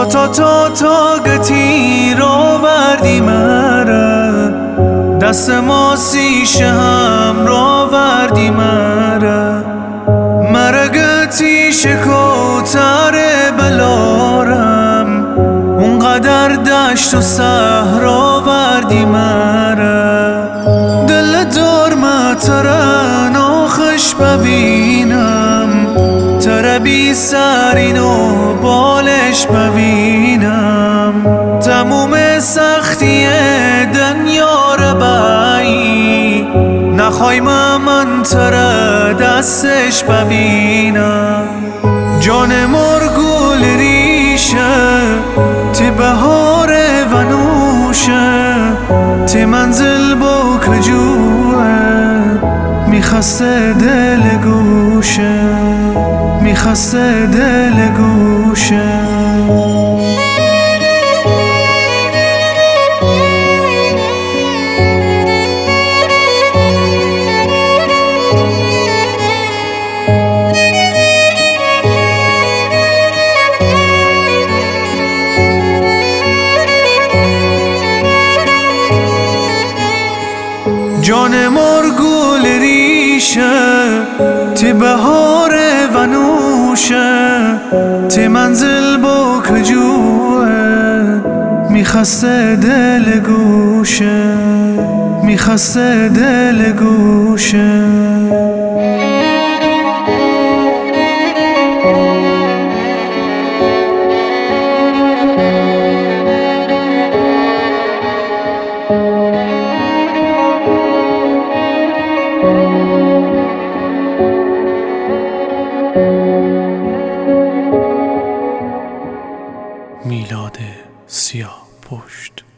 تا گتی رو وردی مره دست ما سیشه هم رو وردی مره گتی شکوتر بلارم اونقدر دشت و صحرا وردی مره دل دارم تره ناخش ببینم تره بی سرین و بالش ببینم تموم سختی دنیا رو بایی نخوای من تره دستش ببینم جان مرگول ریشه تی بهار ونوشه تی منزل با کجوه میخسته دل گوشه میخسته دل گوشه جان مرگول ریشه تی بهار ونوشه تی منزل با کجوه میخسته دل گوشه میخسته دل گوشه میلاد سیاه پشت.